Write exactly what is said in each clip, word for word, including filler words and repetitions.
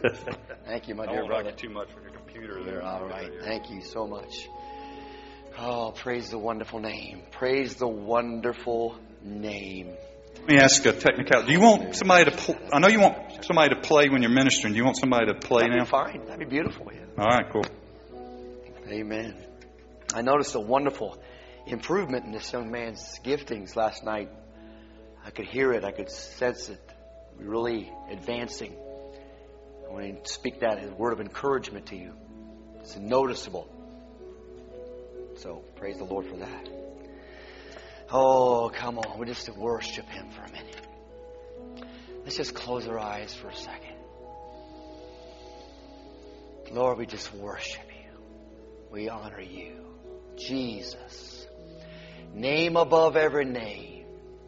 Thank you, my I dear won't brother. knock you too much with your computer there. You're all right. Thank you so much. Oh, praise the wonderful name. Praise the wonderful name. Let me ask a technical. Do you want somebody to? Pl- I know you want somebody to play when you're ministering. Do you want somebody to play That'd now? be fine. That'd be beautiful. Yeah. All right, cool. Amen. I noticed a wonderful improvement in this young man's giftings last night. I could hear it. I could sense it. Really advancing. I want to speak that as a word of encouragement to you. It's noticeable. So, praise the Lord for that. Oh, come on. We just worship Him for a minute. Let's just close our eyes for a second. Lord, we just worship You. We honor You. Jesus. Name above every name.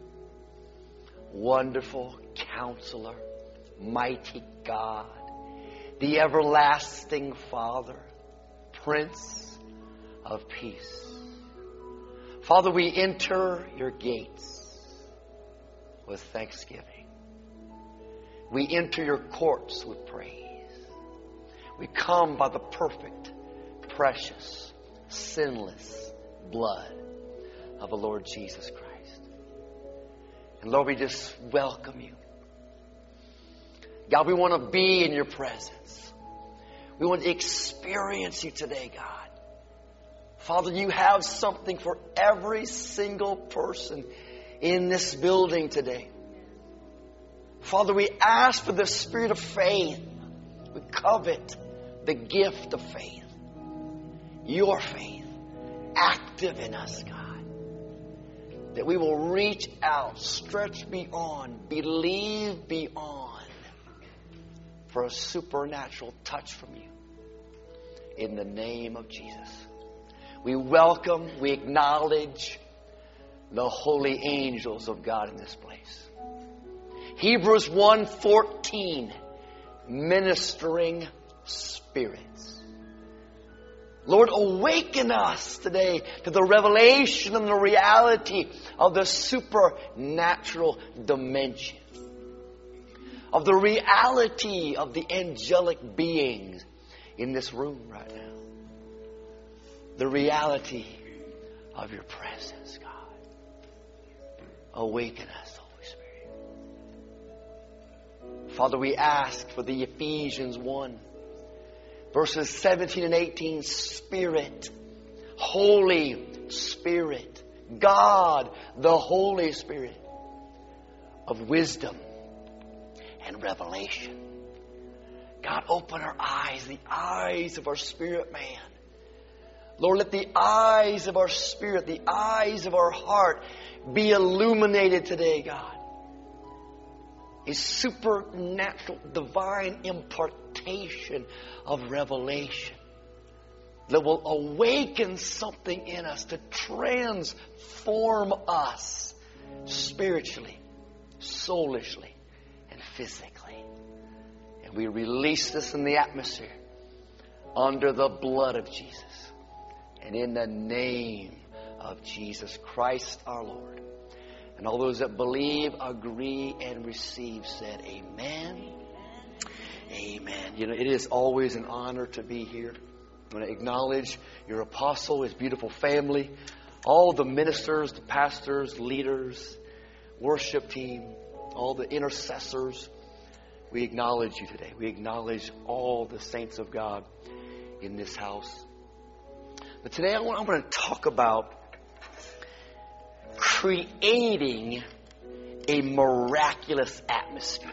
Wonderful Counselor. Mighty God. The everlasting Father. Prince of Peace. Father, we enter Your gates with thanksgiving. We enter Your courts with praise. We come by the perfect, precious, sinless blood of the Lord Jesus Christ. And Lord, we just welcome You. God, we want to be in Your presence. We want to experience You today, God. Father, You have something for every single person in this building today. Father, we ask for the spirit of faith. We covet the gift of faith. Your faith active in us, God. That we will reach out, stretch beyond, believe beyond for a supernatural touch from You. In the name of Jesus. We welcome, we acknowledge the holy angels of God in this place. Hebrews one fourteen, ministering spirits. Lord, awaken us today to the revelation and the reality of the supernatural dimension. Of the reality of the angelic beings in this room right now. The reality of Your presence, God. Awaken us, Holy Spirit. Father, we ask for the Ephesians one, verses seventeen and eighteen, Spirit, Holy Spirit, God, the Holy Spirit of wisdom and revelation. God, open our eyes, the eyes of our spirit man. Lord, let the eyes of our spirit, the eyes of our heart be illuminated today, God. A supernatural, divine impartation of revelation that will awaken something in us to transform us spiritually, soulishly, and physically. And we release this in the atmosphere under the blood of Jesus. And in the name of Jesus Christ our Lord. And all those that believe, agree, and receive said amen. Amen. You know, it is always an honor to be here. I want to acknowledge your apostle, his beautiful family, all the ministers, the pastors, leaders, worship team, all the intercessors. We acknowledge you today. We acknowledge all the saints of God in this house. But today I want, I'm going to talk about creating a miraculous atmosphere.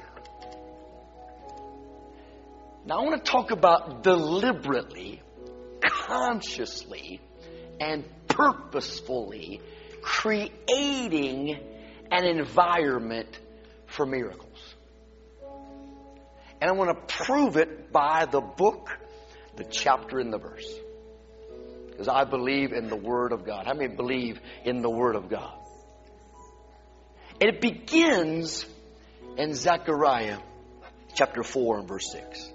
Now I want to talk about deliberately, consciously, and purposefully creating an environment for miracles. And I want to prove it by the book, the chapter, and the verse. Because I believe in the Word of God. How many believe in the Word of God? And it begins in Zechariah chapter four and verse six.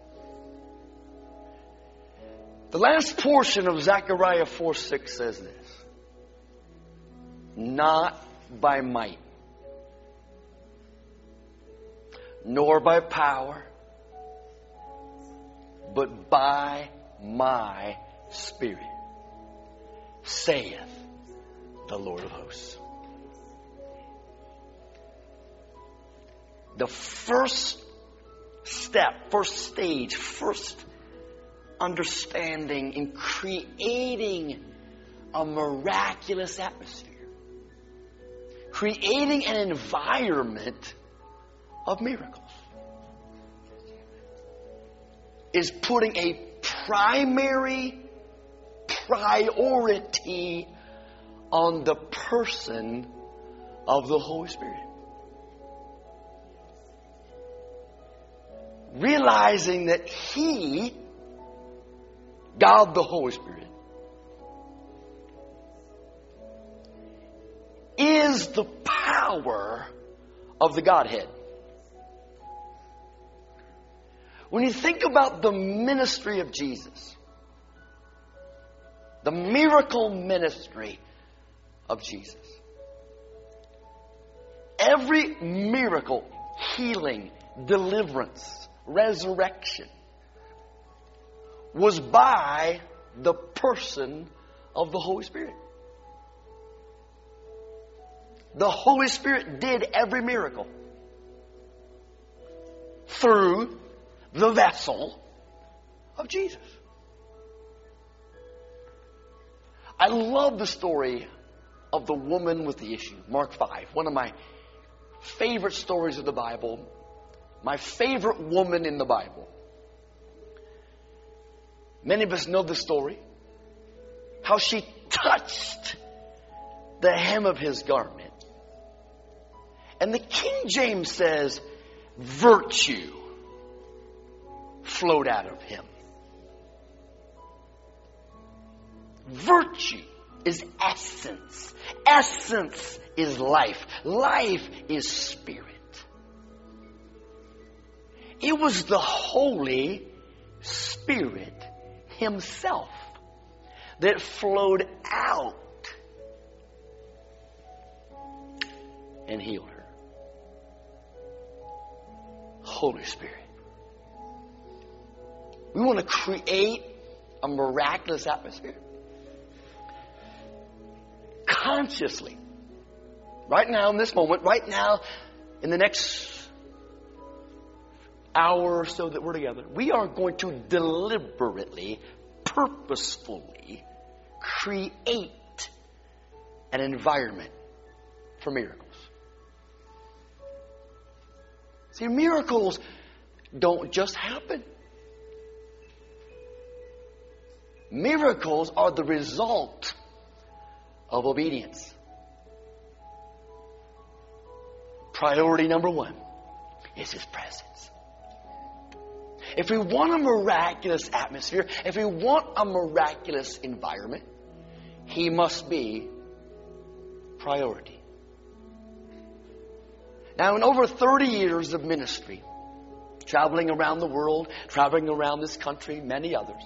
The last portion of Zechariah four six says this. Not by might, nor by power, but by my Spirit, saith the Lord of hosts. The first step, first stage, first understanding in creating a miraculous atmosphere, creating an environment of miracles, is putting a primary priority on the person of the Holy Spirit. Realizing that He, God the Holy Spirit, is the power of the Godhead. When you think about the ministry of Jesus, the miracle ministry of Jesus, every miracle, healing, deliverance, resurrection was by the person of the Holy Spirit. The Holy Spirit did every miracle through the vessel of Jesus. I love the story of the woman with the issue, Mark five, one of my favorite stories of the Bible, my favorite woman in the Bible. Many of us know the story, how she touched the hem of His garment. And the King James says, virtue flowed out of Him. Virtue is essence. Essence is life. Life is spirit. It was the Holy Spirit Himself that flowed out and healed her. Holy Spirit. We want to create a miraculous atmosphere. Consciously. Right now, in this moment, right now, in the next hour or so that we're together, we are going to deliberately, purposefully create an environment for miracles. See, miracles don't just happen. Miracles are the result of obedience. Priority number one is His presence. If we want a miraculous atmosphere, if we want a miraculous environment, He must be priority. Now, in over thirty years of ministry, traveling around the world, traveling around this country, many others,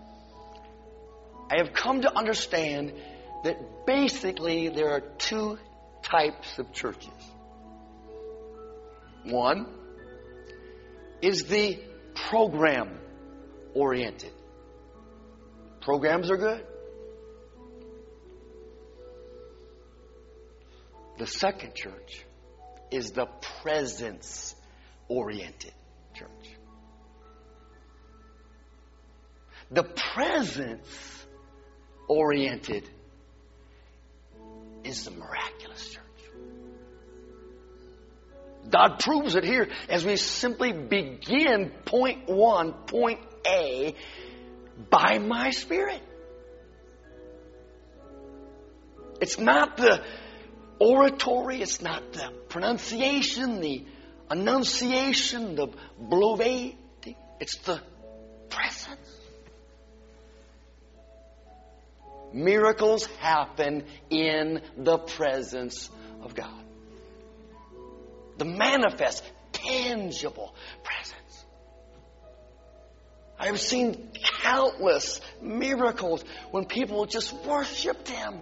I have come to understand that basically there are two types of churches. One is the program-oriented. Programs are good. The second church is the presence-oriented church. The presence-oriented is the miraculous church. God proves it here as we simply begin point one, point A, by my Spirit. It's not the oratory, it's not the pronunciation, the enunciation, the blovating. It's the presence. Miracles happen in the presence of God. The manifest, tangible presence. I have seen countless miracles when people just worshiped Him.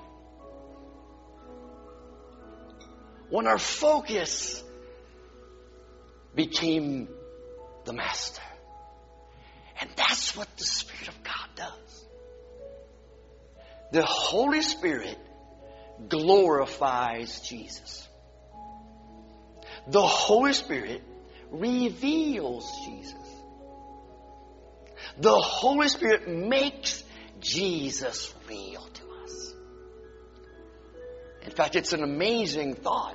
When our focus became the Master And that's what the Spirit of God does. The Holy Spirit glorifies Jesus. The Holy Spirit reveals Jesus. The Holy Spirit makes Jesus real to us. In fact, it's an amazing thought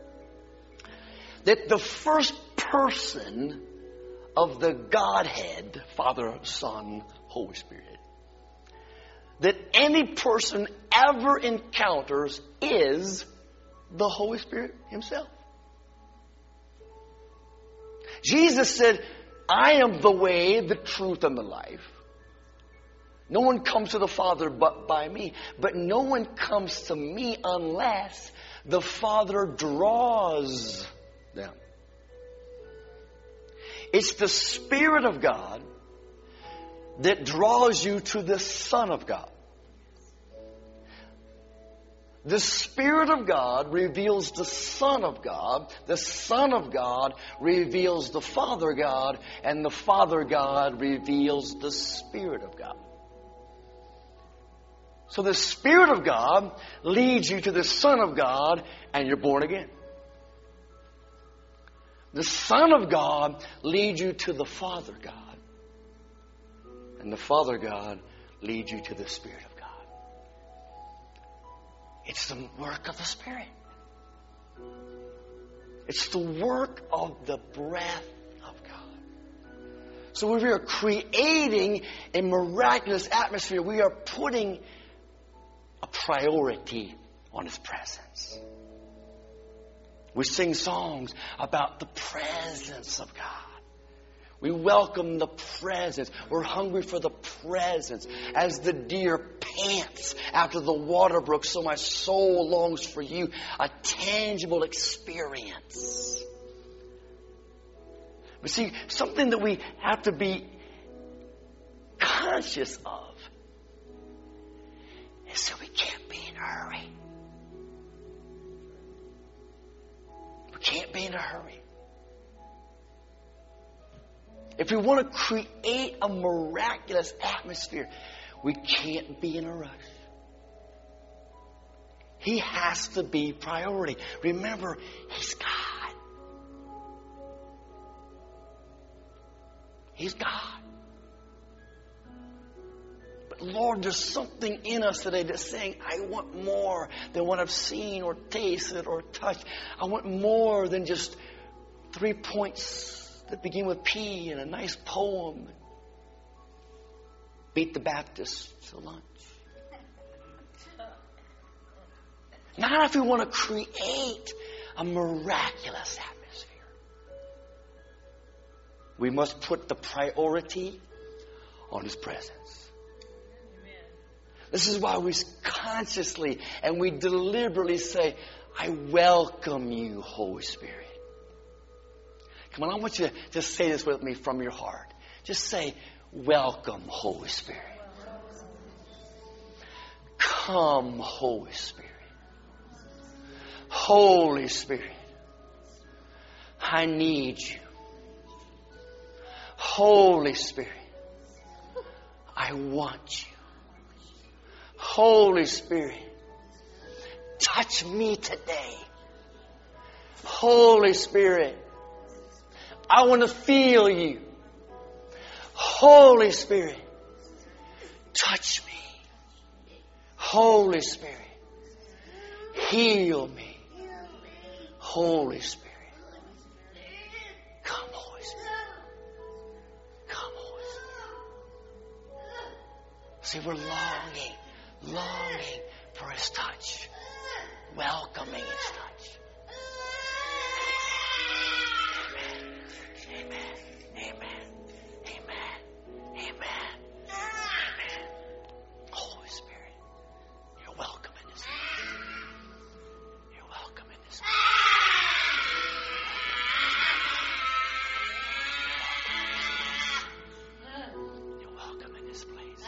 that the first person of the Godhead, Father, Son, Holy Spirit, that any person ever encounters is the Holy Spirit Himself. Jesus said, I am the way, the truth, and the life. No one comes to the Father but by me. But no one comes to me unless the Father draws them. It's the Spirit of God that draws you to the Son of God. The Spirit of God reveals the Son of God. The Son of God reveals the Father God. And the Father God reveals the Spirit of God. So the Spirit of God leads you to the Son of God, and you're born again. The Son of God leads you to the Father God. And the Father God leads you to the Spirit of God. It's the work of the Spirit. It's the work of the breath of God. So when we are creating a miraculous atmosphere, we are putting a priority on His presence. We sing songs about the presence of God. We welcome the presence. We're hungry for the presence. As the deer pants after the water brook, so my soul longs for you. A tangible experience. But see, something that we have to be conscious of is that we can't be in a hurry. We can't be in a hurry. If we want to create a miraculous atmosphere, we can't be in a rush. He has to be priority. Remember, He's God. He's God. But Lord, there's something in us today that's saying, I want more than what I've seen or tasted or touched. I want more than just three points that begin with P and a nice poem. Beat the Baptist to lunch. Not if we want to create a miraculous atmosphere. We must put the priority on His presence. This is why we consciously and we deliberately say, I welcome you, Holy Spirit. Come on, I want you to just say this with me from your heart. Just say, welcome, Holy Spirit. Come, Holy Spirit. Holy Spirit, I need you. Holy Spirit, I want you. Holy Spirit, touch me today. Holy Spirit, I want to feel you. Holy Spirit, touch me. Holy Spirit, heal me. Holy Spirit, come, Holy Spirit. Come, Holy Spirit. See, we're longing, longing for His touch, welcoming His touch. Amen. Amen. Amen. Amen. Amen. Holy Spirit, you're welcome in this place. You're welcome in this place. You're welcome in this place.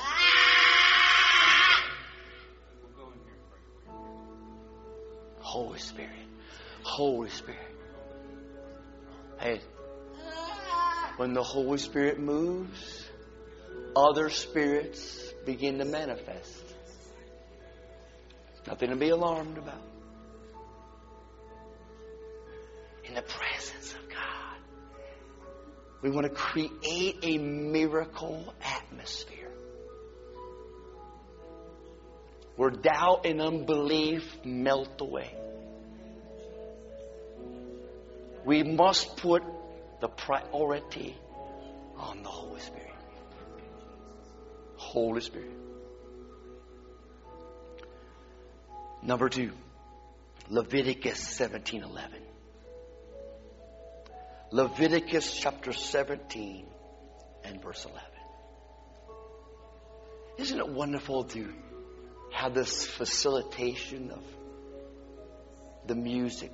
Holy Spirit. Holy Spirit. Hey, when the Holy Spirit moves, other spirits begin to manifest. Nothing to be alarmed about. In the presence of God, we want to create a miracle atmosphere where doubt and unbelief melt away. We must put the priority on the Holy Spirit. Holy Spirit. Number two, Leviticus seventeen eleven. Leviticus chapter seventeen and verse eleven. Isn't it wonderful to have this facilitation of the music?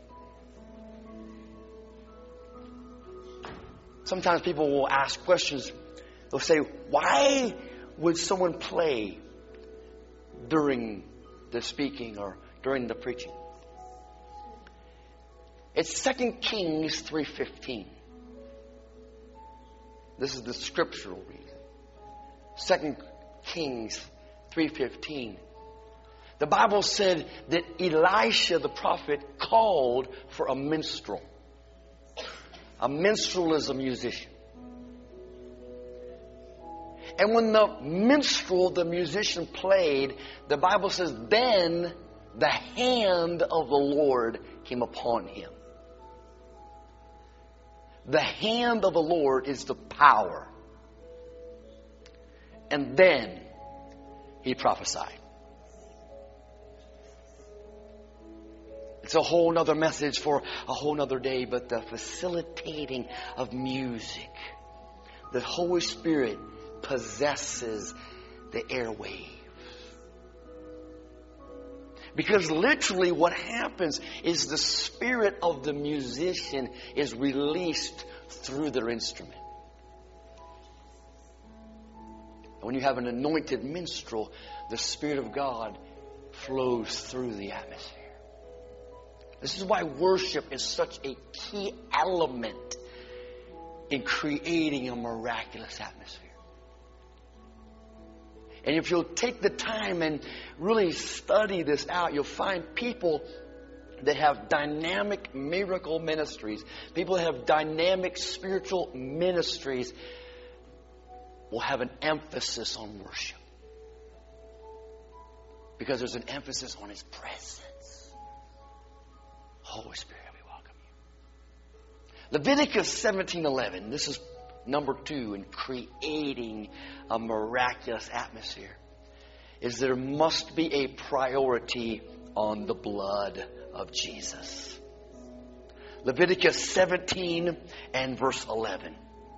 Sometimes people will ask questions. They'll say, why would someone play during the speaking or during the preaching? It's Second Kings three fifteen. This is the scriptural reason. Second Kings three fifteen. The Bible said that Elisha the prophet called for a minstrel. A minstrel is a musician. And when the minstrel, the musician, played, the Bible says, then the hand of the Lord came upon him. The hand of the Lord is the power. And then he prophesied. It's a whole nother message for a whole nother day, but the facilitating of music. The Holy Spirit possesses the airwaves. Because literally what happens is the spirit of the musician is released through their instrument. When you have an anointed minstrel, the Spirit of God flows through the atmosphere. This is why worship is such a key element in creating a miraculous atmosphere. And if you'll take the time and really study this out, you'll find people that have dynamic miracle ministries, people that have dynamic spiritual ministries, will have an emphasis on worship. Because there's an emphasis on His presence. Holy Spirit, we welcome you. Leviticus seventeen eleven. This is number two in creating a miraculous atmosphere. Is there must be a priority on the blood of Jesus. Leviticus seventeen and verse eleven.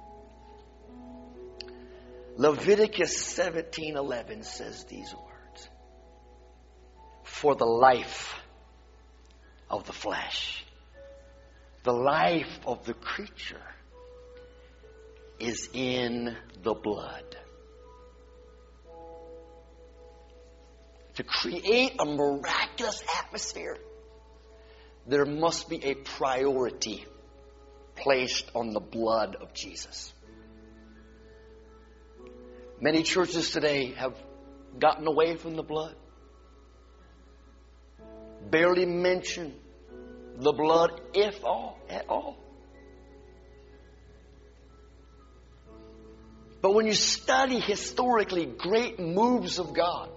Leviticus seventeen eleven says these words. For the life of the flesh, the life of the creature is in the blood. To create a miraculous atmosphere, there must be a priority placed on the blood of Jesus. Many churches today have gotten away from the blood. Barely mention the blood, if all, at all. But when you study historically great moves of God,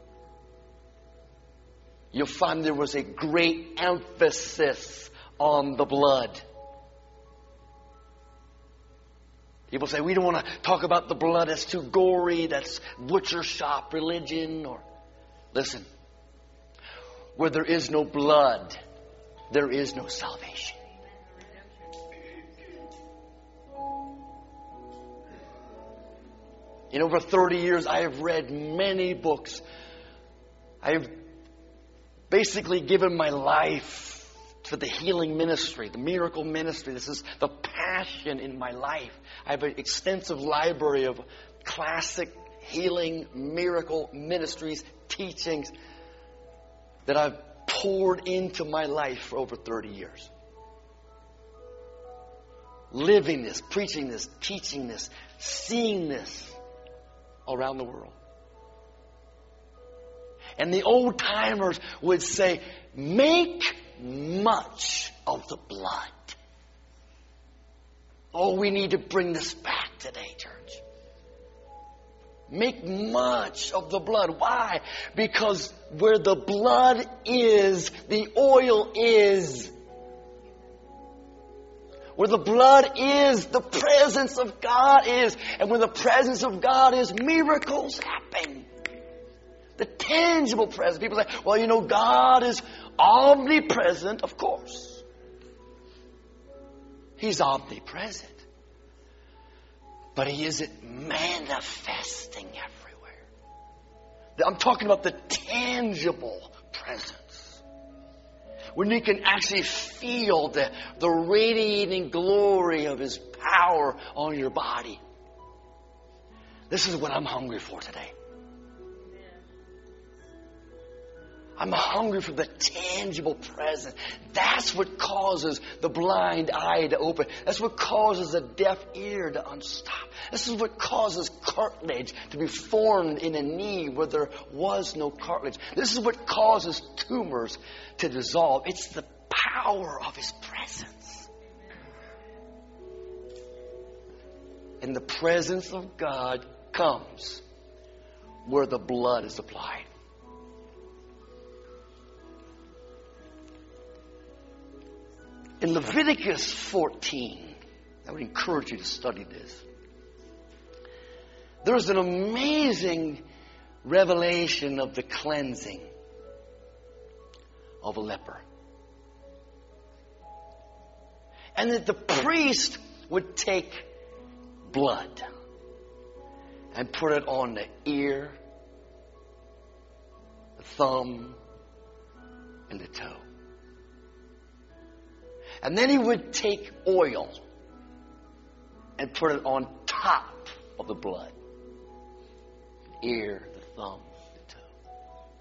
you'll find there was a great emphasis on the blood. People say, we don't want to talk about the blood. That's too gory. That's butcher shop religion. Or listen, where there is no blood, there is no salvation. In over thirty years, I have read many books. I have basically given my life to the healing ministry, the miracle ministry. This is the passion in my life. I have an extensive library of classic healing, miracle ministries, teachings that I've poured into my life for over thirty years. Living this, preaching this, teaching this, seeing this. around the world. And the old timers would say, make much of the blood. Oh, we need to bring this back today, church. Make much of the blood. Why? Because where the blood is, the oil is. Where the blood is, the presence of God is. And where the presence of God is, miracles happen. The tangible presence. People say, well, you know, God is omnipresent. Of course. He's omnipresent. But He isn't manifesting everywhere. I'm talking about the tangible presence. When you can actually feel the, the radiating glory of His power on your body. This is what I'm hungry for today. I'm hungry for the tangible presence. That's what causes the blind eye to open. That's what causes the deaf ear to unstop. This is what causes cartilage to be formed in a knee where there was no cartilage. This is what causes tumors to dissolve. It's the power of His presence. And the presence of God comes where the blood is applied. In Leviticus fourteen, I would encourage you to study this. There's an amazing revelation of the cleansing of a leper. And that the priest would take blood and put it on the ear, the thumb, and the toe. And then he would take oil and put it on top of the blood. Ear, the thumb, the toe.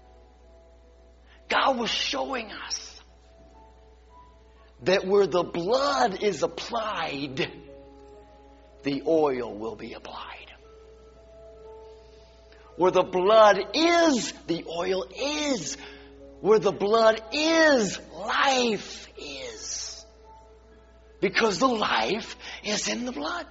God was showing us that where the blood is applied, the oil will be applied. Where the blood is, the oil is. Where the blood is, life is. Because the life is in the blood.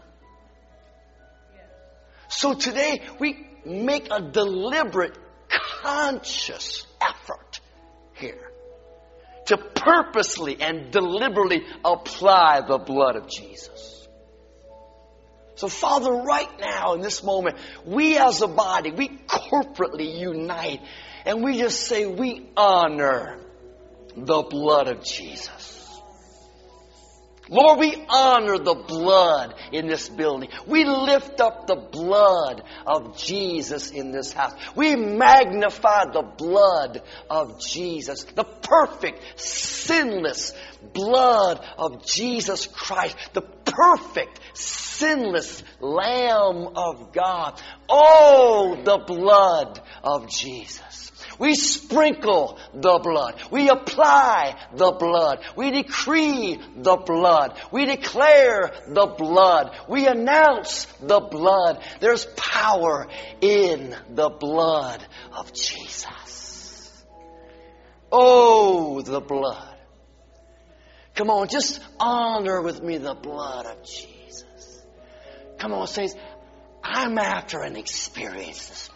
So today we make a deliberate, conscious effort here to purposely and deliberately apply the blood of Jesus. So Father, right now in this moment, we as a body, we corporately unite and we just say we honor the blood of Jesus. Lord, we honor the blood in this building. We lift up the blood of Jesus in this house. We magnify the blood of Jesus, the perfect, sinless blood of Jesus Christ, the perfect, sinless Lamb of God. Oh, the blood of Jesus. We sprinkle the blood. We apply the blood. We decree the blood. We declare the blood. We announce the blood. There's power in the blood of Jesus. Oh, the blood. Come on, just honor with me the blood of Jesus. Come on, saints. I'm after an experience this morning.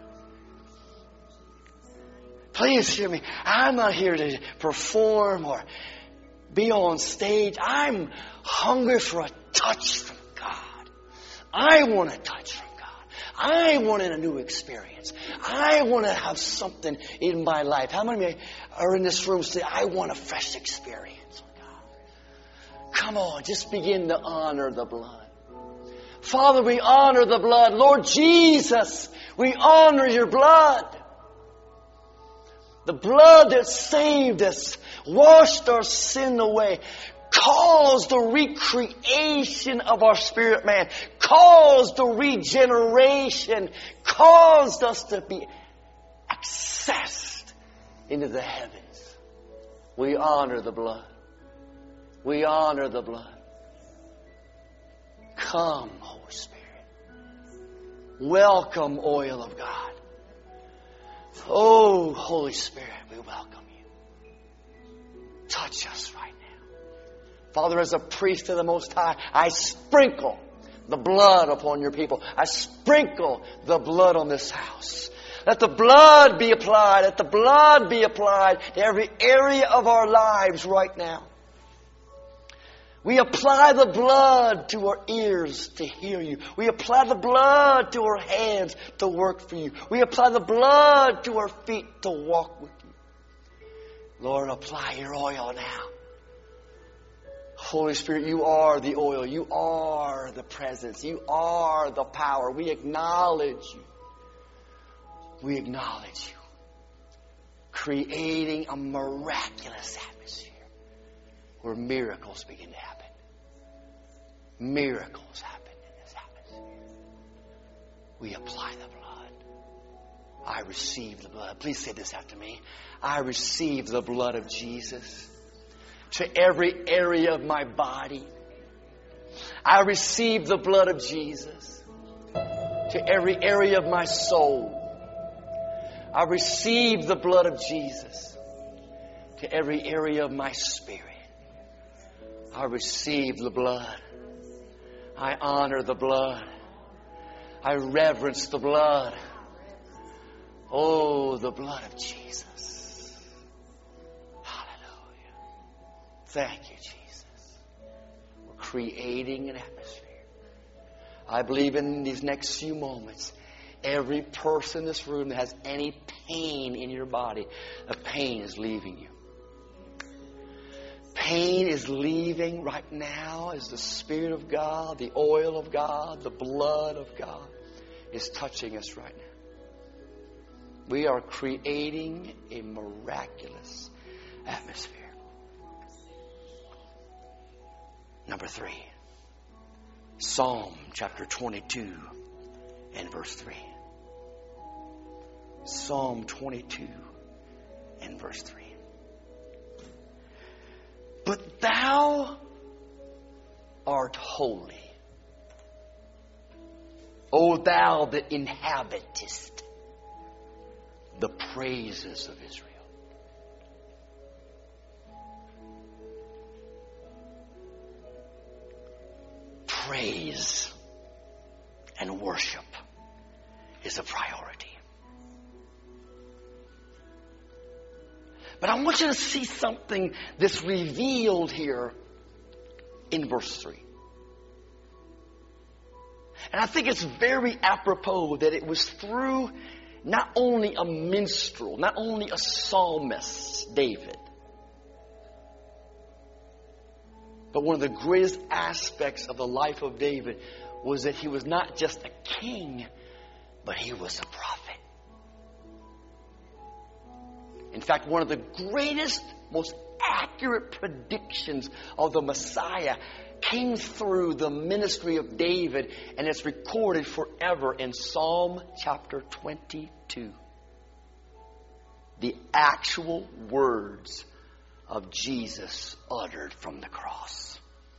Please hear me. I'm not here to perform or be on stage. I'm hungry for a touch from God. I want a touch from God. I want a new experience. I want to have something in my life. How many are in this room say, I want a fresh experience with God? Come on, just begin to honor the blood. Father, we honor the blood. Lord Jesus, we honor your blood. The blood that saved us, washed our sin away, caused the recreation of our spirit man, caused the regeneration, caused us to be accessed into the heavens. We honor the blood. We honor the blood. Come, Holy Spirit. Welcome, oil of God. Oh, Holy Spirit, we welcome you. Touch us right now. Father, as a priest of the Most High, I sprinkle the blood upon your people. I sprinkle the blood on this house. Let the blood be applied. Let the blood be applied to every area of our lives right now. We apply the blood to our ears to hear you. We apply the blood to our hands to work for you. We apply the blood to our feet to walk with you. Lord, apply your oil now. Holy Spirit, you are the oil. You are the presence. You are the power. We acknowledge you. We acknowledge you. Creating a miraculous atmosphere where miracles begin to happen. Miracles happen in this atmosphere. We apply the blood. I receive the blood. Please say this after me. I receive the blood of Jesus to every area of my body. I receive the blood of Jesus to every area of my soul. I receive the blood of Jesus to every area of my spirit. I receive the blood. I honor the blood. I reverence the blood. Oh, the blood of Jesus. Hallelujah. Thank you, Jesus. We're creating an atmosphere. I believe in these next few moments, every person in this room that has any pain in your body, the pain is leaving you. Pain is leaving right now as the Spirit of God, the oil of God, the blood of God is touching us right now. We are creating a miraculous atmosphere. Number three, Psalm chapter twenty-two and verse three. Psalm twenty-two and verse three. But thou art holy, O thou that inhabitest the praises of Israel. Praise and worship is a priority. But I want you to see something that's revealed here in verse three. And I think it's very apropos that it was through not only a minstrel, not only a psalmist, David, but one of the greatest aspects of the life of David was that he was not just a king, but he was a prophet. In fact, one of the greatest, most accurate predictions of the Messiah came through the ministry of David, and it's recorded forever in Psalm chapter twenty-two. The actual words of Jesus uttered from the cross.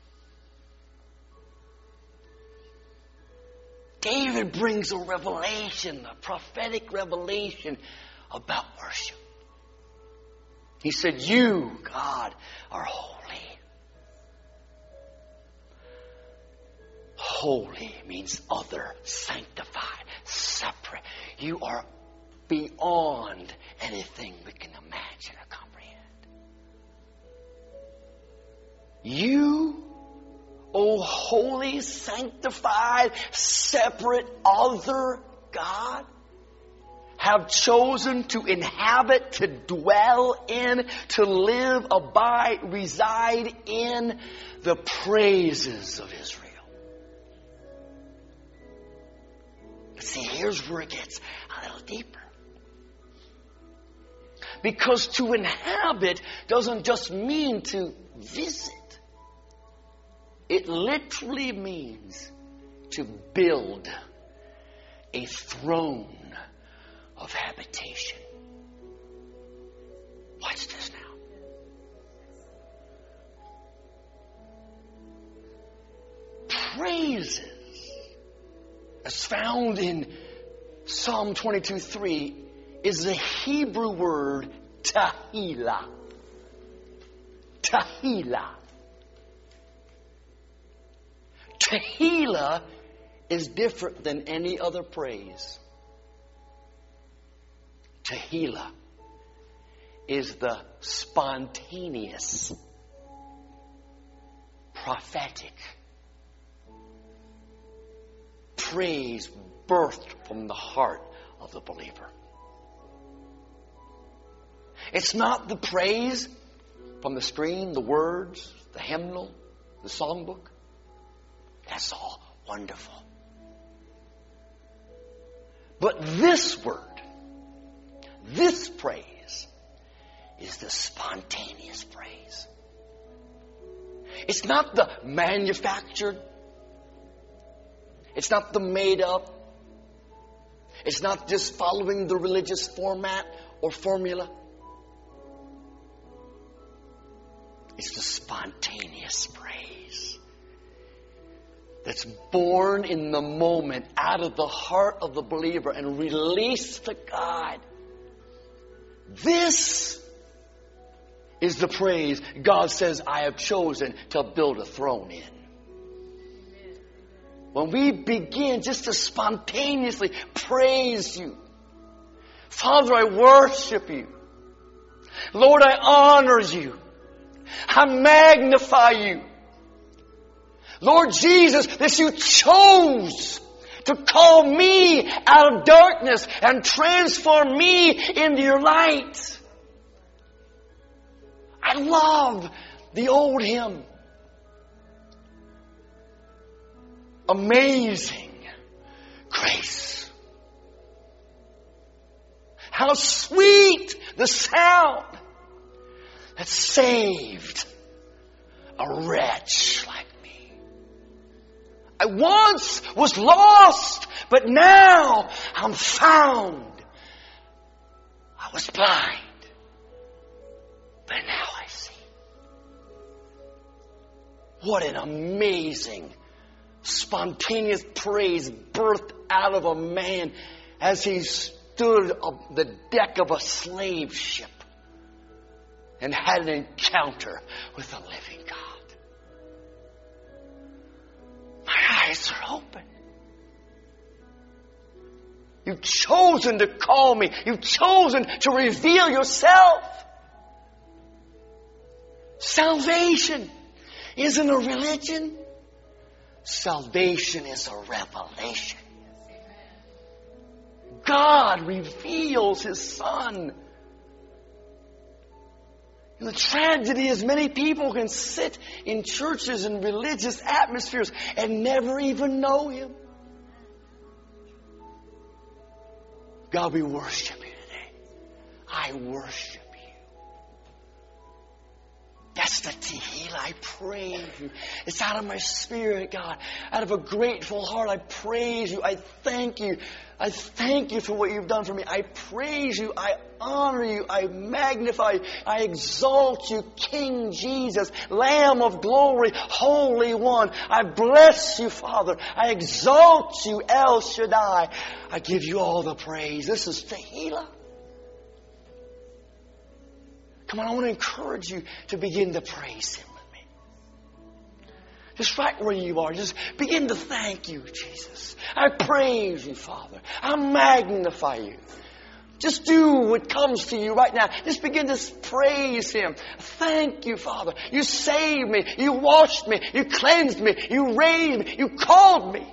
David brings a revelation, a prophetic revelation about worship. He said, you, God, are holy. Holy means other, sanctified, separate. You are beyond anything we can imagine or comprehend. You, O holy, sanctified, separate, other God, have chosen to inhabit, to dwell in, to live, abide, reside in the praises of Israel. But see, here's where it gets a little deeper. Because to inhabit doesn't just mean to visit. It literally means to build a throne of habitation. Watch this now. Praises as found in Psalm twenty-two three, is the Hebrew word Tehillah. Tehillah. Tehillah is different than any other praise. Tehillah is the spontaneous, prophetic praise birthed from the heart of the believer. It's not the praise from the screen, the words, the hymnal, the songbook. That's all wonderful. But this word, this praise, is the spontaneous praise. It's not the manufactured. It's not the made up. It's not just following the religious format or formula. It's the spontaneous praise that's born in the moment out of the heart of the believer and released to God. This is the praise God says I have chosen to build a throne in. When we begin just to spontaneously praise you, Father, I worship you. Lord, I honor you. I magnify you. Lord Jesus, that you chose to call me out of darkness and transform me into your light. I love the old hymn. Amazing grace. How sweet the sound that saved a wretch like me. I once was lost, but now I'm found. I was blind, but now I see. What an amazing, spontaneous praise birthed out of a man as he stood on the deck of a slave ship and had an encounter with the living God. My eyes are open. You've chosen to call me. You've chosen to reveal yourself. Salvation isn't a religion. Salvation is a revelation. God reveals His Son. And the tragedy is many people can sit in churches and religious atmospheres and never even know Him. God, we worship you today. I worship you. That's the Tehillah. I praise you. It's out of my spirit, God. Out of a grateful heart, I praise you. I thank you. I thank you for what you've done for me. I praise you. I honor you. I magnify you. I exalt you, King Jesus, Lamb of glory, Holy One. I bless you, Father. I exalt you, El Shaddai. I give you all the praise. This is Tehillah. Come on, I want to encourage you to begin to praise Him with me. Just right where you are, just begin to thank you, Jesus. I praise you, Father. I magnify you. Just do what comes to you right now. Just begin to praise Him. Thank you, Father. You saved me. You washed me. You cleansed me. You raised me. You called me.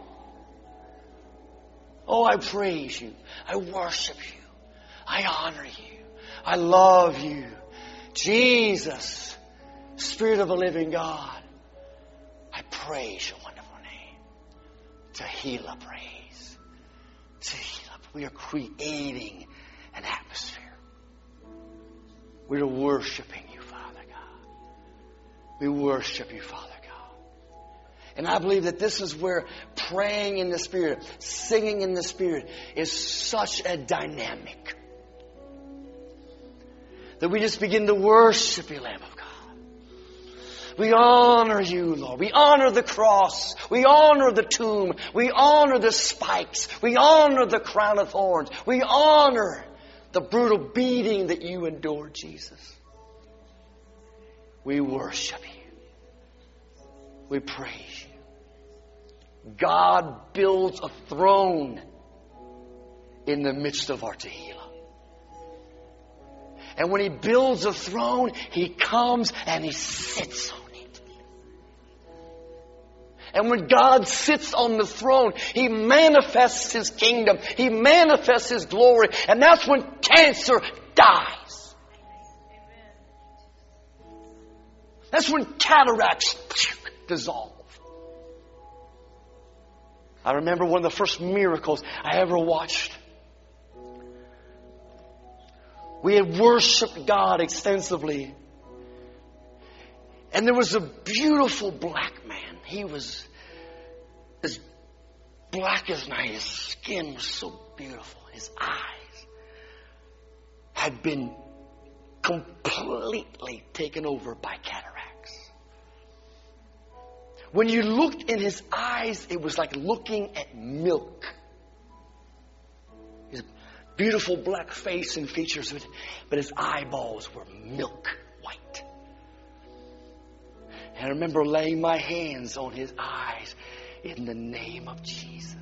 Oh, I praise you. I worship you. I honor you. I love you. Jesus, Spirit of the living God, I praise your wonderful name. Tehillah praise. Tehillah. We are creating an atmosphere. We are worshiping you, Father God. We worship you, Father God. And I believe that this is where praying in the Spirit, singing in the Spirit is such a dynamic. That we just begin to worship you, Lamb of God. We honor you, Lord. We honor the cross. We honor the tomb. We honor the spikes. We honor the crown of thorns. We honor the brutal beating that you endured, Jesus. We worship you. We praise you. God builds a throne in the midst of our Tehillah. And when He builds a throne, He comes and He sits on it. And when God sits on the throne, He manifests His kingdom. He manifests His glory. And that's when cancer dies. That's when cataracts dissolve. I remember one of the first miracles I ever watched. We had worshiped God extensively. And there was a beautiful black man. He was as black as night. His skin was so beautiful. His eyes had been completely taken over by cataracts. When you looked in his eyes, it was like looking at milk. His beautiful black face and features, but his eyeballs were milk white. And I remember laying my hands on his eyes in the name of Jesus.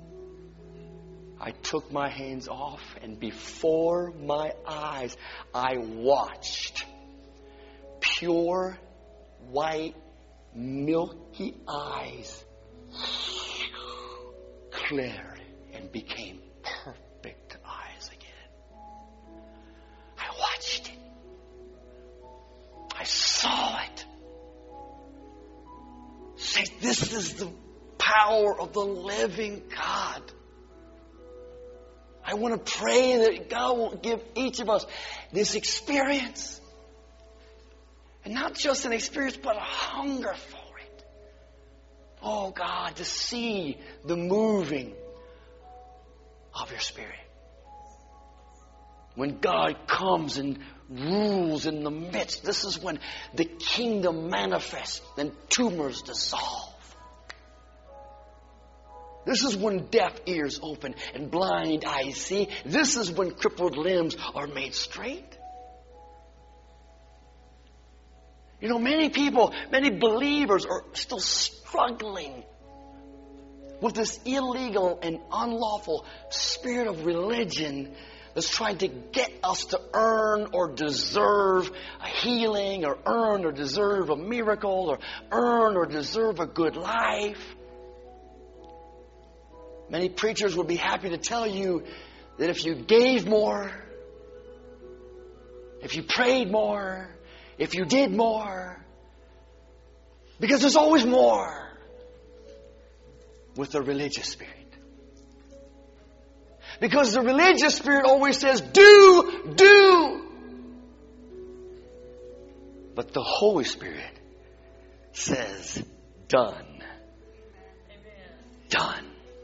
I took my hands off, and before my eyes, I watched pure white milky eyes cleared and became perfect eyes again. I watched it. I saw it. Say, this is the power of the living God. I want to pray that God will give each of us this experience. And not just an experience, but a hunger for it. Oh God, to see the moving of your Spirit. When God comes and rules in the midst, this is when the kingdom manifests and tumors dissolve. This is when deaf ears open and blind eyes see. This is when crippled limbs are made straight. You know, many people, many believers are still struggling with this illegal and unlawful spirit of religion that's trying to get us to earn or deserve a healing, or earn or deserve a miracle, or earn or deserve a good life. Many preachers would be happy to tell you that if you gave more, if you prayed more, if you did more, because there's always more with the religious spirit. Because the religious spirit always says, do, do. But the Holy Spirit says, done. Amen. Done.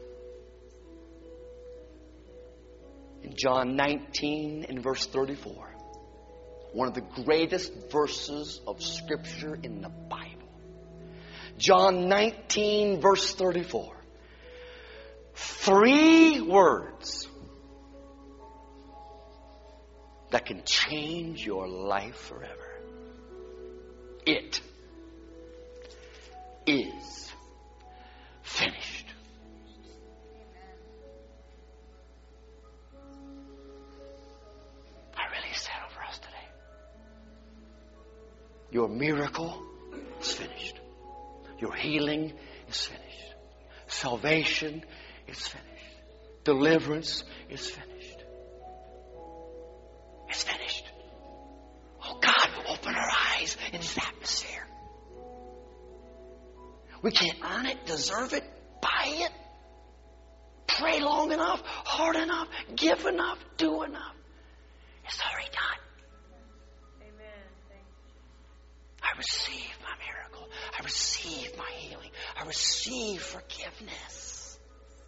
In John nineteen and verse thirty-four, one of the greatest verses of Scripture in the Bible. John nineteen verse thirty-four. Three words that can change your life forever. It is finished. Your miracle is finished. Your healing is finished. Salvation is finished. Deliverance is finished. It's finished. Oh God, open our eyes in this atmosphere. We can't earn it, deserve it, buy it, pray long enough, hard enough, give enough, do enough. It's already done. I receive my miracle. I receive my healing. I receive forgiveness.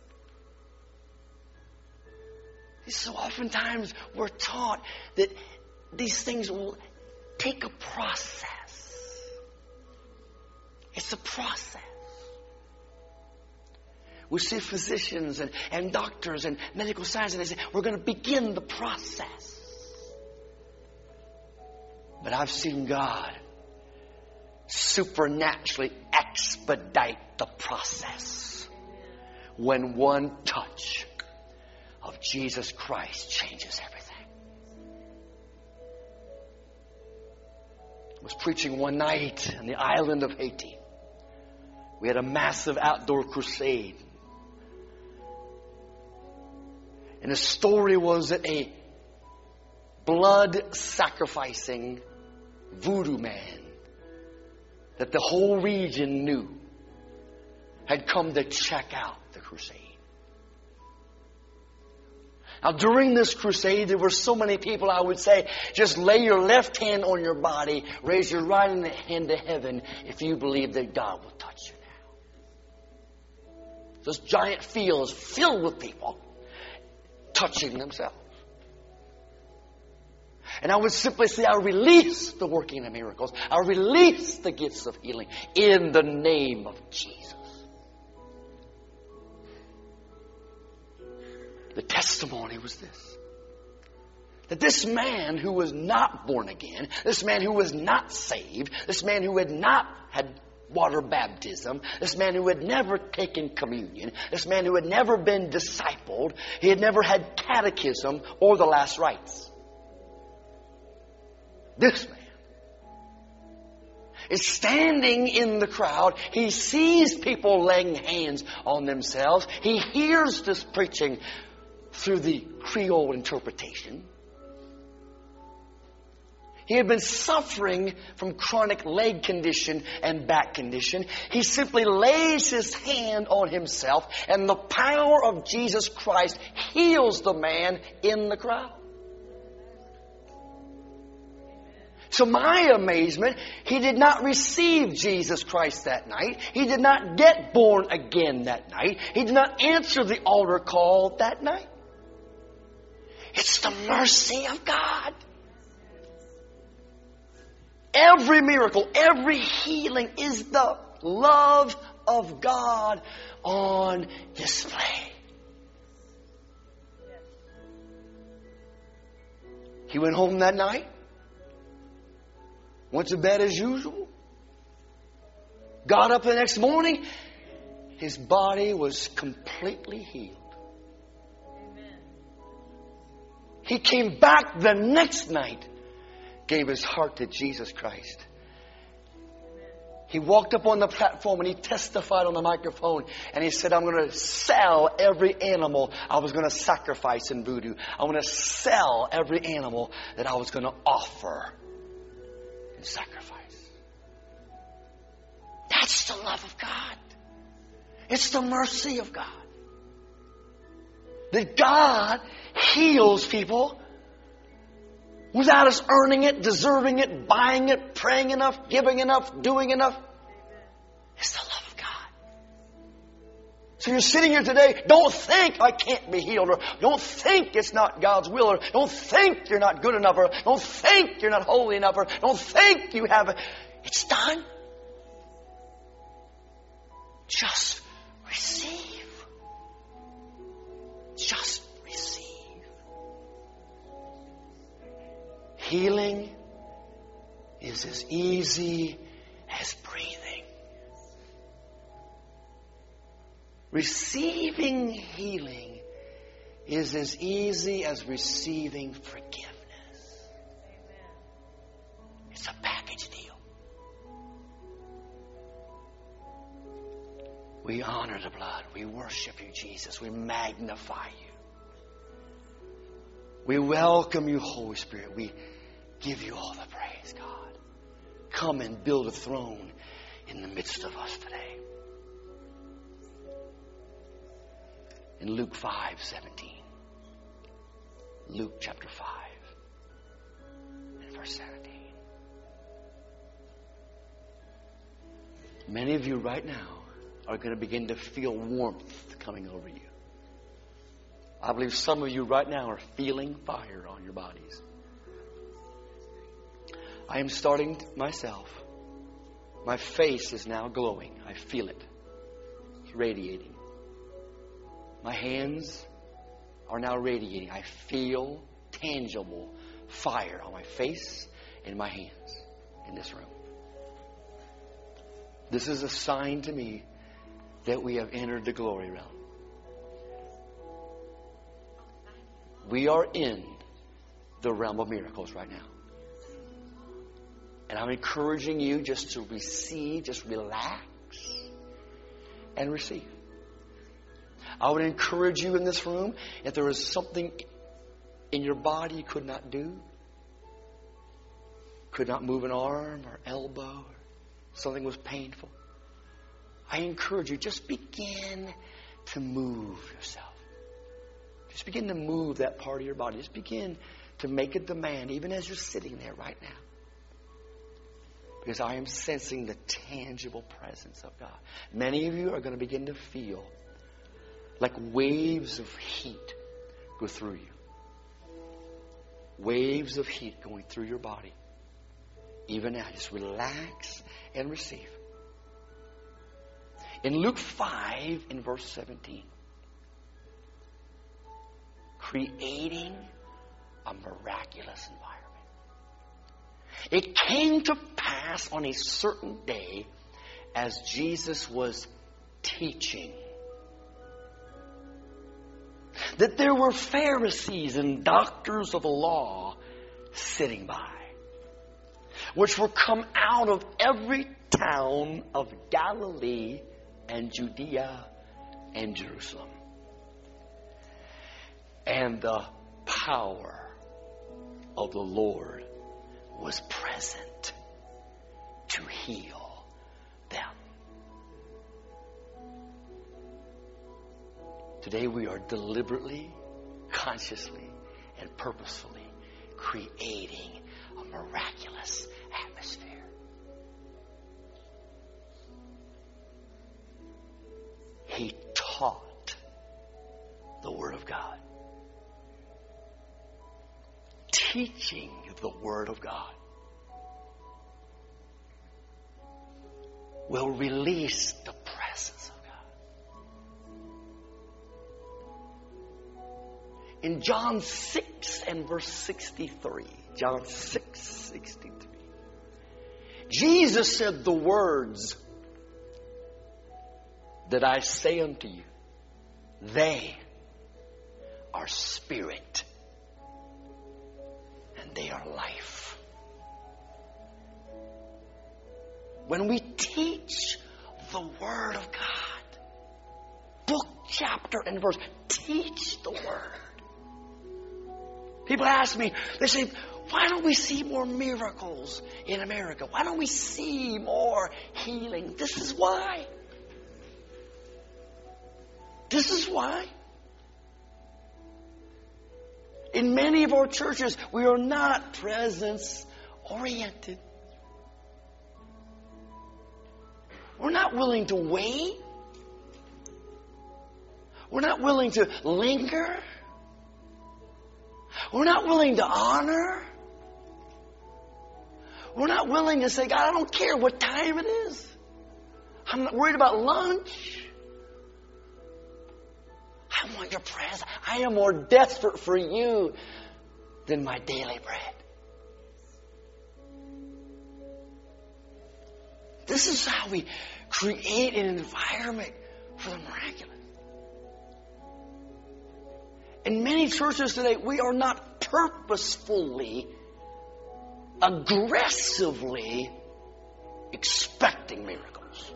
So oftentimes we're taught that these things will take a process. It's a process. We see physicians and, and doctors and medical science, and they say, we're going to begin the process. But I've seen God supernaturally expedite the process when one touch of Jesus Christ changes everything. I was preaching one night on the island of Haiti. We had a massive outdoor crusade. And the story was that a blood-sacrificing voodoo man that the whole region knew had come to check out the crusade. Now, during this crusade, there were so many people, I would say, just lay your left hand on your body, raise your right hand to heaven if you believe that God will touch you now. This giant field is filled with people touching themselves. And I would simply say, I release the working of miracles. I release the gifts of healing in the name of Jesus. The testimony was this. That this man who was not born again, this man who was not saved, this man who had not had water baptism, this man who had never taken communion, this man who had never been discipled, he had never had catechism or the last rites. This man is standing in the crowd. He sees people laying hands on themselves. He hears this preaching through the Creole interpretation. He had been suffering from chronic leg condition and back condition. He simply lays his hand on himself, and the power of Jesus Christ heals the man in the crowd. To my amazement, he did not receive Jesus Christ that night. He did not get born again that night. He did not answer the altar call that night. It's the mercy of God. Every miracle, every healing is the love of God on display. He went home that night, went to bed as usual, got up the next morning, his body was completely healed. He came back the next night, gave his heart to Jesus Christ. He walked up on the platform and he testified on the microphone, and he said, I'm going to sell every animal I was going to sacrifice in voodoo. I'm going to sell every animal that I was going to offer in sacrifice. That's the love of God. It's the mercy of God. That God heals people without us earning it, deserving it, buying it, praying enough, giving enough, doing enough. It's the love of God. So you're sitting here today, don't think I can't be healed, or don't think it's not God's will, or don't think you're not good enough, or don't think you're not holy enough, or don't think you have it. It's done. Just receive. Just receive. Healing is as easy as breathing. Receiving healing is as easy as receiving forgiveness. It's a package deal. We honor the blood. We worship you, Jesus. We magnify you. We welcome you, Holy Spirit. We give you all the praise, God. Come and build a throne in the midst of us today. In Luke five seventeen. Luke chapter five and verse seventeen. Many of you right now are going to begin to feel warmth coming over you. I believe some of you right now are feeling fire on your bodies. I am starting myself My face is now glowing. I feel it. It's radiating. My hands are now radiating. I feel tangible fire on my face and my hands in this room. This is a sign to me that we have entered the glory realm. We are in the realm of miracles right now. And I'm encouraging you just to receive, just relax and receive. I would encourage you in this room, if there is something in your body you could not do, could not move an arm or elbow, or something was painful, I encourage you, just begin to move yourself. Just begin to move that part of your body. Just begin to make a demand, even as you're sitting there right now. Because I am sensing the tangible presence of God. Many of you are going to begin to feel like waves of heat go through you. Waves of heat going through your body. Even now, just relax and receive. In Luke five, in verse seventeen, creating a miraculous environment. It came to pass on a certain day as Jesus was teaching that there were Pharisees and doctors of the law sitting by, which were come out of every town of Galilee and Judea and Jerusalem. And the power of the Lord was present to heal them. Today we are deliberately, consciously, and purposefully creating a miraculous atmosphere. He taught the Word of God. Teaching the Word of God will release the presence of God. In John six and verse sixty-three, John six, sixty-three, Jesus said the words that I say unto you, they are spirit and they are life. When we teach the Word of God, book, chapter, and verse, teach the Word. People ask me, they say, why don't we see more miracles in America? Why don't we see more healing? This is why. This is why. In many of our churches, we are not presence-oriented. We're not willing to wait. We're not willing to linger. We're not willing to honor. We're not willing to say, God, I don't care what time it is. I'm not worried about lunch. I want your presence. I am more desperate for you than my daily bread. This is how we create an environment for the miraculous. In many churches today, we are not purposefully, aggressively expecting miracles.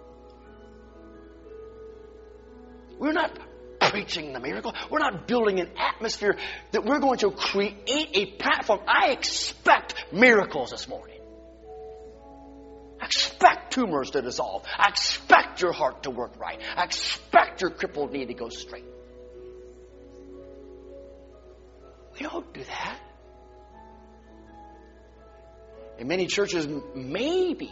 We're not preaching the miracle. We're not building an atmosphere that we're going to create a platform. I expect miracles this morning. I expect tumors to dissolve. I expect your heart to work right. I expect your crippled knee to go straight. We don't do that. In many churches, maybe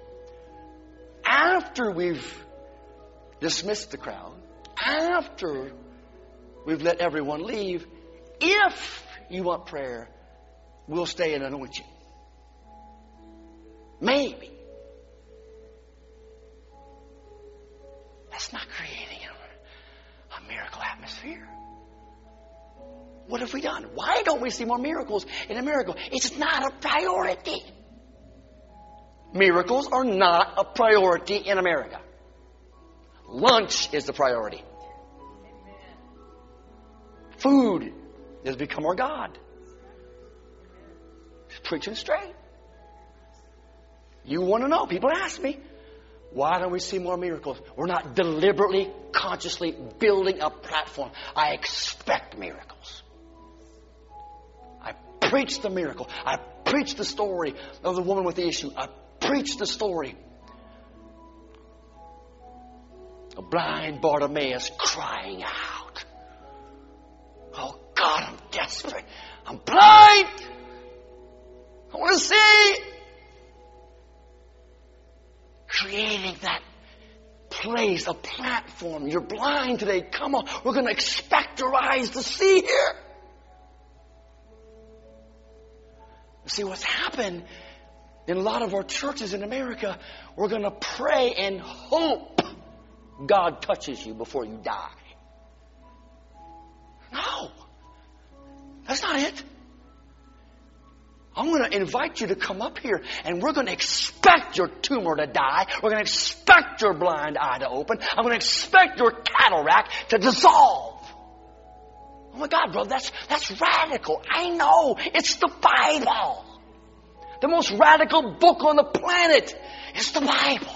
after we've dismissed the crowd, after we've let everyone leave, if you want prayer, we'll stay and anoint you. Maybe. What have we done? Why don't we see more miracles in America? It's not a priority. Miracles are not a priority in America. Lunch is the priority. Food has become our God. Preaching straight. You want to know. People ask me, why don't we see more miracles? We're not deliberately, consciously building a platform. I expect miracles. I preach the miracle. I preach the story of the woman with the issue. I preach the story of blind Bartimaeus crying out. Oh God, I'm desperate. I'm blind. I want to see. Creating that place, a platform. You're blind today. Come on. We're going to expect your eyes to see here. See what's happened in a lot of our churches in America. We're going to pray and hope God touches you before you die. No. That's not it. I'm going to invite you to come up here and we're going to expect your tumor to die. We're going to expect your blind eye to open. I'm going to expect your cataract to dissolve. Oh my God, brother, that's, that's radical. I know. It's the Bible. The most radical book on the planet is the Bible.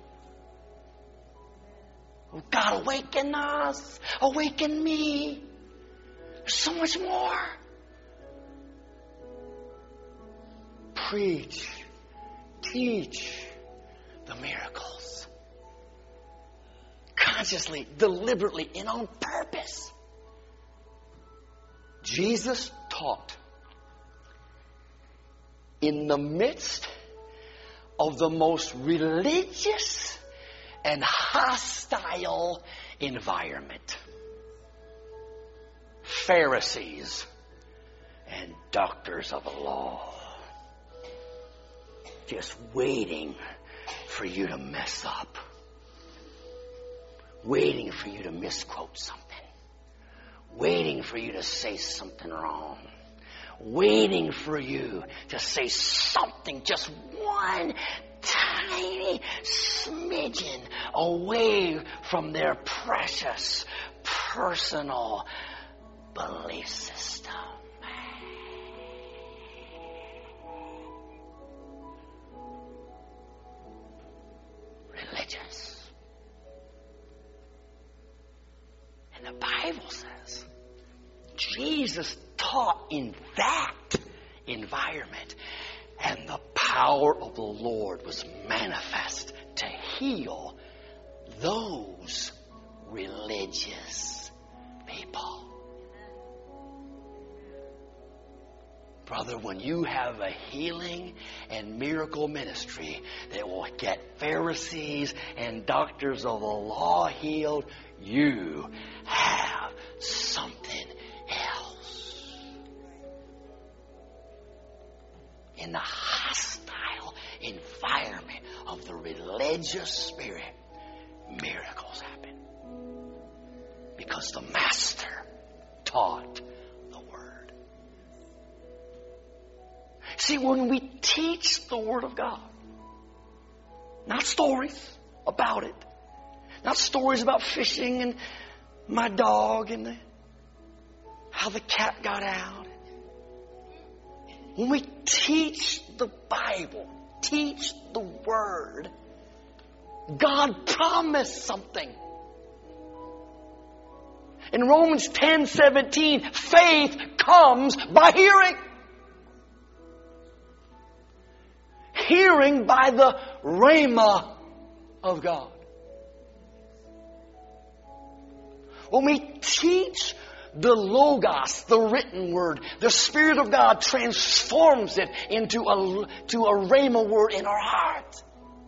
Oh God, awaken us. Awaken me. There's so much more. Preach, teach the miracles. Consciously, deliberately, and on purpose. Jesus taught in the midst of the most religious and hostile environment. Pharisees and doctors of the law. Just waiting for you to mess up. Waiting for you to misquote something. Waiting for you to say something wrong. Waiting for you to say something just one tiny smidgen away from their precious personal belief system. Religious. And the Bible says Jesus taught in that environment, and the power of the Lord was manifest to heal those religious people. Brother, when you have a healing and miracle ministry that will get Pharisees and doctors of the law healed, you have something else. In the hostile environment of the religious spirit, miracles happen. Because the Master taught the Word. See, when we teach the Word of God, not stories about it, not stories about fishing and my dog and the, how the cat got out. When we teach the Bible, teach the Word, God promised something. In Romans ten seventeen, faith comes by hearing. Hearing by the rhema of God. When we teach the Logos, the written word, the Spirit of God transforms it into a, to a rhema word in our heart.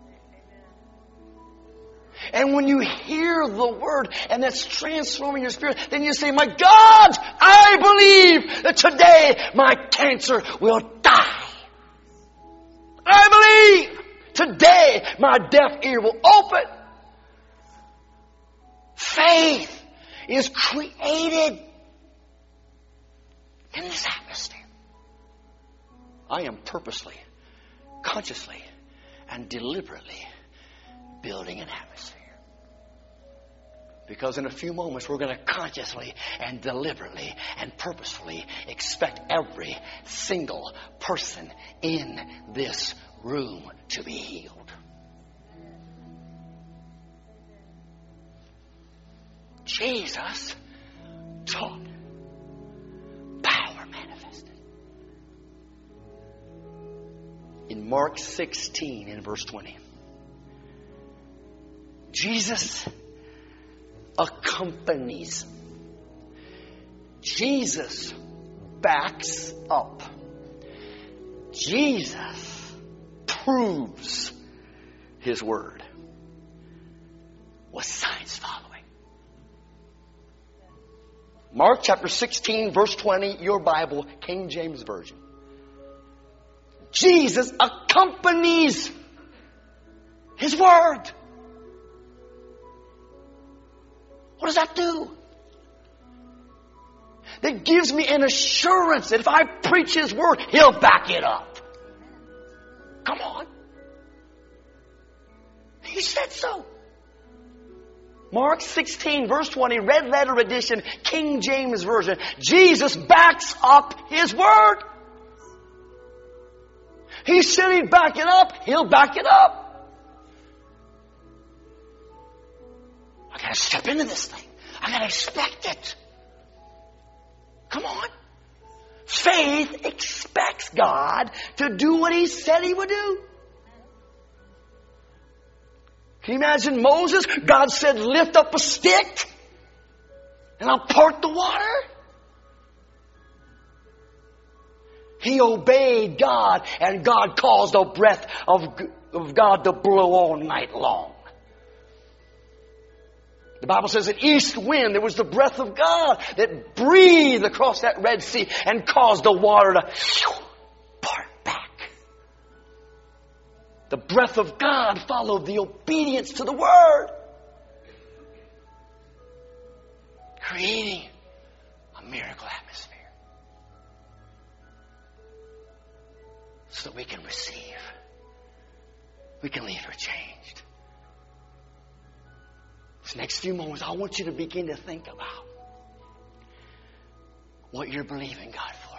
And when you hear the word and that's transforming your spirit, then you say, my God, I believe that today my cancer will die. I believe today my deaf ear will open. Faith is created I am purposely, consciously, and deliberately building an atmosphere. Because in a few moments we're going to consciously and deliberately and purposefully expect every single person in this room to be healed. Jesus taught. Power manifested. In Mark sixteen, in verse twenty, Jesus accompanies. Jesus backs up. Jesus proves His word with signs following. Mark chapter sixteen, verse twenty, your Bible, King James Version. Jesus accompanies His word. What does that do? That gives me an assurance that if I preach His word, He'll back it up. Come on. He said so. Mark sixteen, verse twenty, red letter edition, King James Version. Jesus backs up His word. He said He'd back it up. He'll back it up. I got to step into this thing. I got to expect it. Come on. Faith expects God to do what He said He would do. Can you imagine Moses? God said, lift up a stick and I'll part the water. He obeyed God, and God caused the breath of, of God to blow all night long. The Bible says an east wind, there was the breath of God that breathed across that Red Sea and caused the water to part back. The breath of God followed the obedience to the Word, creating a miracle atmosphere so that we can receive. We can leave her changed. This next few moments, I want you to begin to think about what you're believing God for.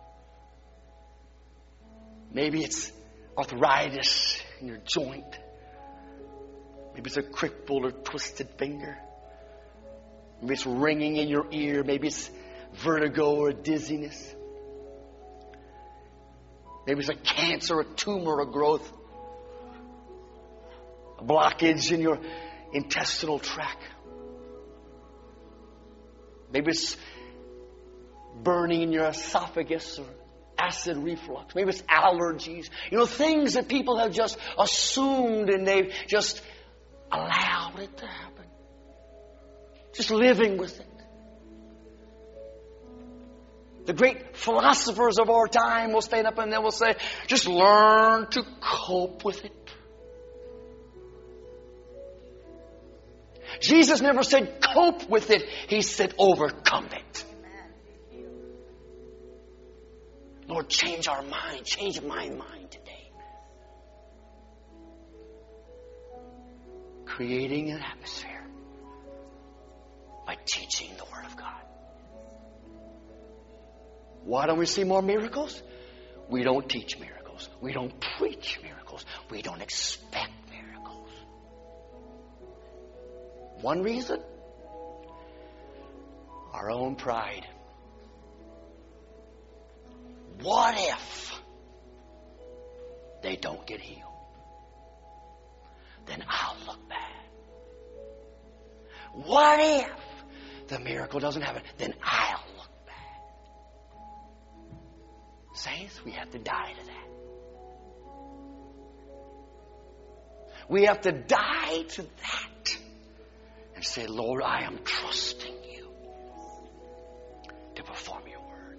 Maybe it's arthritis in your joint. Maybe it's a crippled or twisted finger. Maybe it's ringing in your ear. Maybe it's vertigo or dizziness. Maybe it's a cancer, a tumor, a growth, a blockage in your intestinal tract. Maybe it's burning in your esophagus or acid reflux. Maybe it's allergies. You know, things that people have just assumed and they've just allowed it to happen. Just living with it. The great philosophers of our time will stand up and they will say, just learn to cope with it. Jesus never said cope with it. He said overcome it. Lord, change our mind. Change my mind today. Creating an atmosphere by teaching the Word of God. Why don't we see more miracles? We don't teach miracles. We don't preach miracles. We don't expect miracles. One reason? Our own pride. What if they don't get healed? Then I'll look bad. What if the miracle doesn't happen? Then I'll look bad. Saints, we have to die to that. We have to die to that and say, Lord, I am trusting you to perform your word.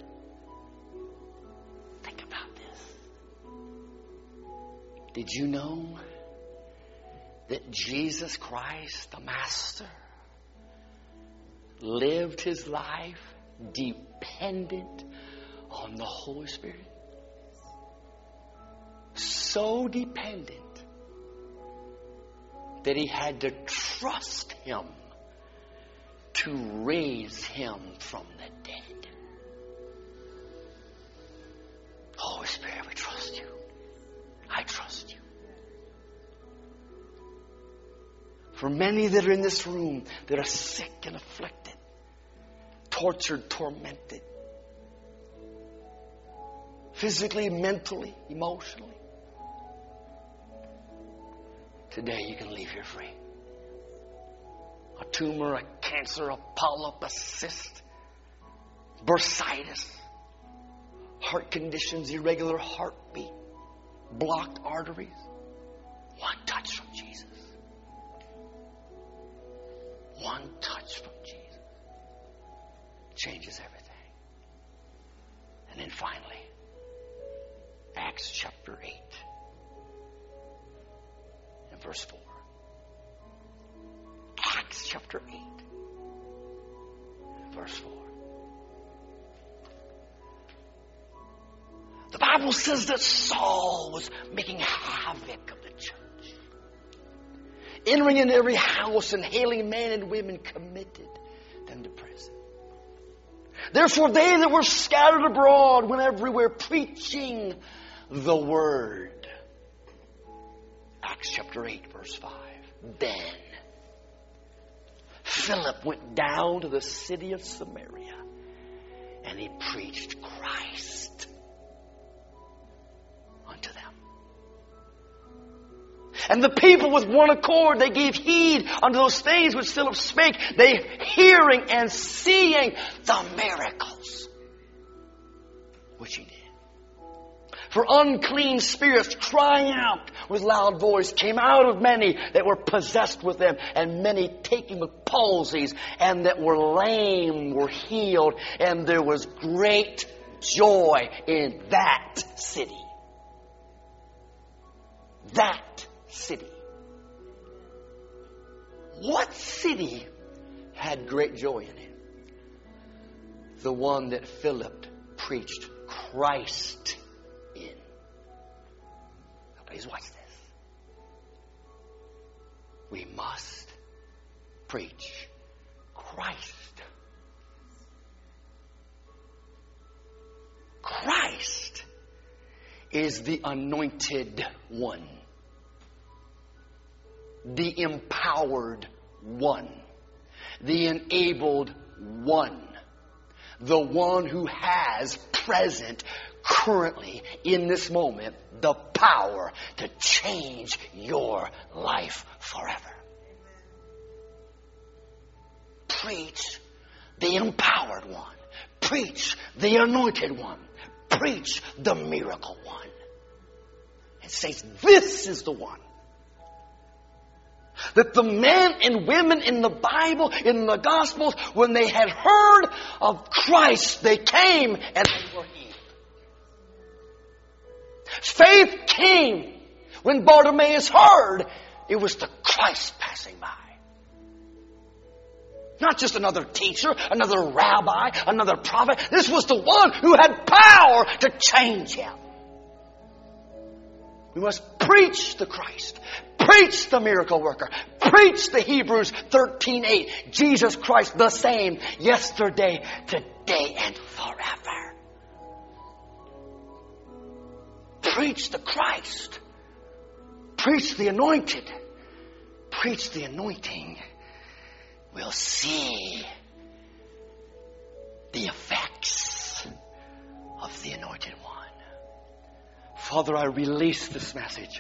Think about this. Did you know that Jesus Christ, the Master, lived his life dependent on the Holy Spirit? so dependent that he had to trust him to raise him from the dead. Holy Spirit, we trust you. I trust you. For many that are in this room that are sick and afflicted, tortured, tormented, physically, mentally, emotionally, today you can leave here free. A tumor, a cancer, a polyp, a cyst, bursitis, heart conditions, irregular heartbeat, blocked arteries. One touch from Jesus. One touch from Jesus changes everything. And then finally, Acts chapter eight and verse four. Acts chapter eight and verse four. The Bible says that Saul was making havoc of the church, entering into every house and hailing men and women, committed them to prison. Therefore they that were scattered abroad went everywhere preaching the word. Acts chapter eight verse five. Then Philip went down to the city of Samaria and he preached Christ unto them. And the people with one accord, they gave heed unto those things which Philip spake, they hearing and seeing the miracles which he did. For unclean spirits crying out with loud voice came out of many that were possessed with them, and many taken with palsies, and that were lame were healed, and there was great joy in that city. That city. What city had great joy in it? The one that Philip preached Christ in. Now please watch this. We must preach Christ. Christ is the anointed one, the empowered one, the enabled one, the one who has present, currently, in this moment, the power to change your life forever. Preach the empowered one. Preach the anointed one. Preach the miracle one. And say, this is the one. That the men and women in the Bible, in the Gospels, when they had heard of Christ, they came and they were healed. Faith came when Bartimaeus heard it was the Christ passing by. Not just another teacher, another rabbi, another prophet. This was the one who had power to change him. We must preach the Christ. Preach the miracle worker. Preach the Hebrews thirteen eight. Jesus Christ the same yesterday, today, and forever. Preach the Christ. Preach the anointed. Preach the anointing. We'll see the effects of the anointed one. Father, I release this message.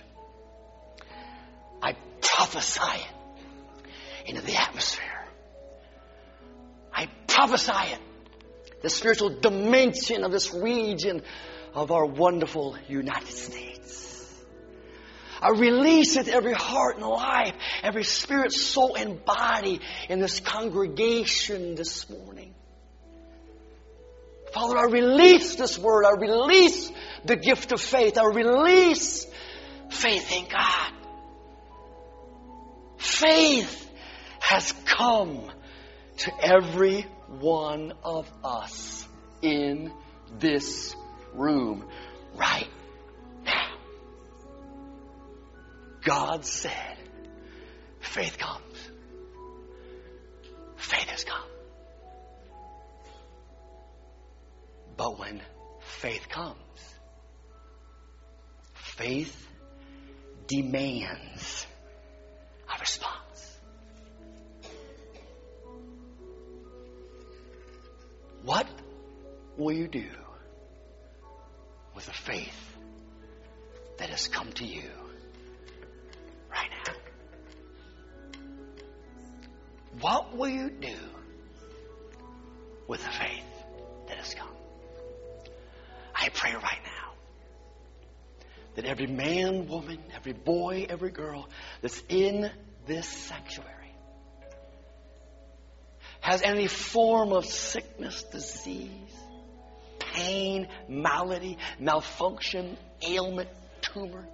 I prophesy it into the atmosphere. I prophesy it, the spiritual dimension of this region of our wonderful United States. I release it to every heart and life, every spirit, soul, and body in this congregation this morning. Father, I release this word. I release the gift of faith. I release faith in God. Faith has come to every one of us in this room right now. God said, faith comes. Faith has come. But when faith comes, faith demands a response. What will you do with the faith that has come to you right now? What will you do with the faith that has come? I pray right now that every man, woman, every boy, every girl that's in this sanctuary has any form of sickness, disease, pain, malady, malfunction, ailment, tumor,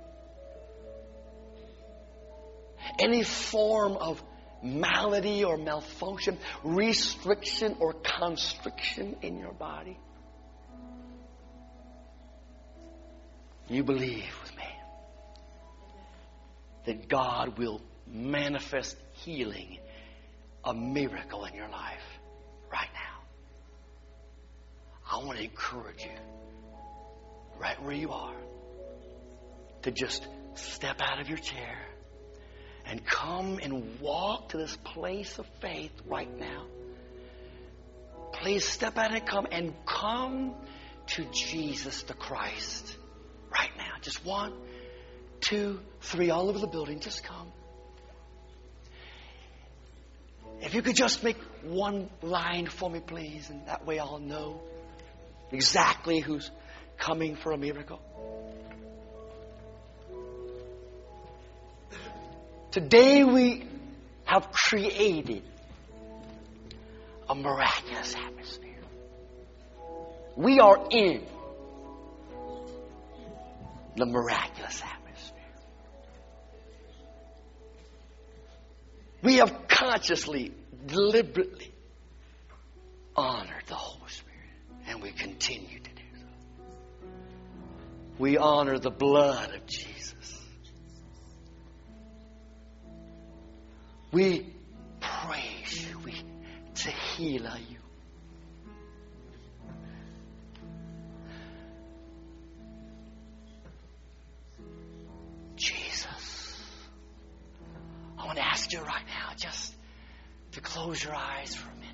any form of malady or malfunction, restriction or constriction in your body. You believe with me that God will manifest healing, a miracle in your life right now. I want to encourage you right where you are to just step out of your chair and come and walk to this place of faith right now. Please step out and come and come to Jesus the Christ right now. Just one, two, three, all over the building. Just come. If you could just make one line for me, please, and that way I'll know exactly who's coming for a miracle. Today we have created a miraculous atmosphere. We are in the miraculous atmosphere. We have consciously, deliberately honored the Holy Spirit, and we continue to do so. We honor the blood of Jesus. We praise you. We tehillah you. Jesus. I want to ask you right now just to close your eyes for a minute.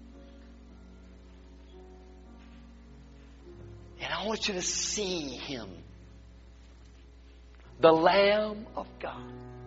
And I want you to see Him, the Lamb of God,